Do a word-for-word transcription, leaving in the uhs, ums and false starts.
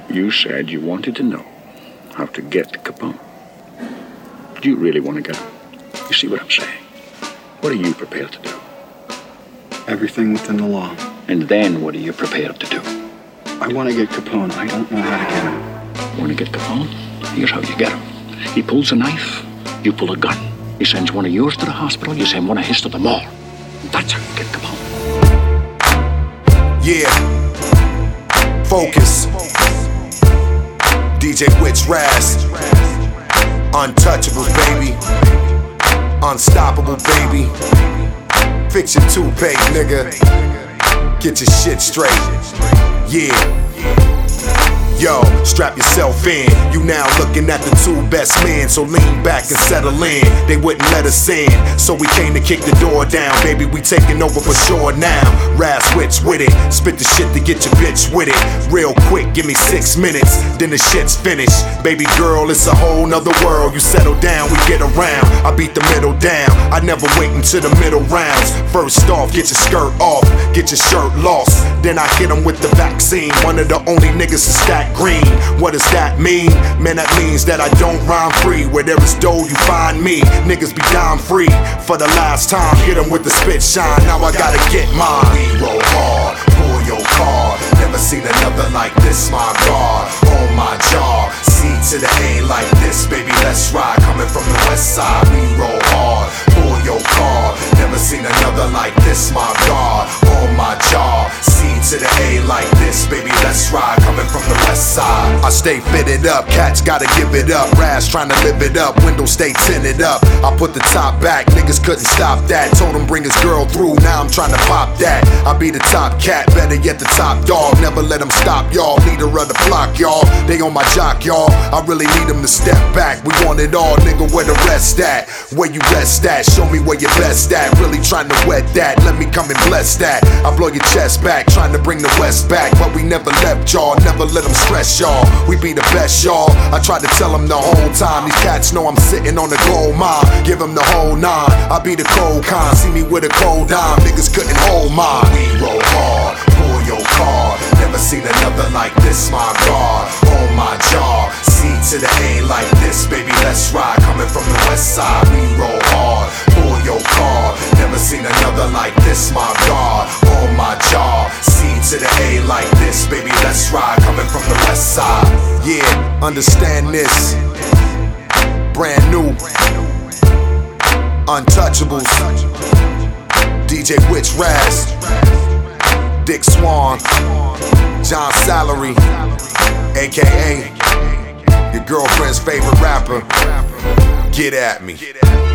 You said you wanted to know how to get Capone. Do you really want to get him? You see what I'm saying? What are you prepared to do? Everything within the law. And then what are you prepared to do? I want to get Capone. I don't know how to get him. Want to get Capone? Here's how you get him. He pulls a knife, you pull a gun. He sends one of yours to the hospital, you send one of his to the mall. That's how you get Capone. Yeah. Focus. D J Witch Raz. Untouchables, baby. Unstoppable, baby. Fix your toupee, nigga. Get your shit straight. Yeah. Yo, strap yourself in. You now looking at the two best men, so lean back and settle in. They wouldn't let us in, so we came to kick the door down. Baby, we taking over for sure now. Raz Witch with it, spit the shit to get your bitch with it. Real quick, give me six minutes, then the shit's finished. Baby girl, it's a whole nother world. You settle down, we get around. I beat the middle down, I never wait until the middle rounds. First off, get your skirt off, get your shirt lost. Then I hit them with the vaccine. One of the only niggas to stack green. What does that mean? Man, that means that I don't rhyme free. Where there is dough, you find me. Niggas be dime free. For the last time, hit them with the spit shine. Now I gotta get mine. We roll hard, pull your card. Never seen another like this, my God. On my jaw, C to the A like this, baby, let's ride. Coming from the west side, we roll hard, pull your card. Never seen another like this, my God. On my jaw, C to the A like this, baby, let's ride. Coming from the west side, I stay fitted up, cats gotta give it up. Raz trying to live it up, windows stay tinted up. I put the top back, niggas couldn't stop that. Told him bring his girl through, now I'm trying to pop that. I be the top cat, better yet the top dog. Never let them stop, y'all. Leader of the block, y'all. They on my jock, y'all. I really need them to step back. We want it all, nigga, where the rest at? Where you rest at? Show me where your best at. Really trying to wet that, let me come and bless that. I blow your chest back, trying to bring the west back. But we never left, y'all. Never let them stress, y'all. We be the best, y'all. I tried to tell them the whole time. These cats know I'm sitting on the gold mine. Give them the whole nine. I be the cold kind. See me with a cold dime. Niggas couldn't hold mine. We roll hard, pull your card. Never seen another like this, my God. On my jaw, C to the A like this, baby, let's ride. Coming from the west side, we roll hard, pull your card. Never seen another like this, my God. On my jaw, C to the A like this, baby, let's ride. Coming from the west side, yeah, understand this. Brand new, Untouchables, D J Witch Raz, Dick Swan, John Salary, A K A your girlfriend's favorite rapper. Get at me.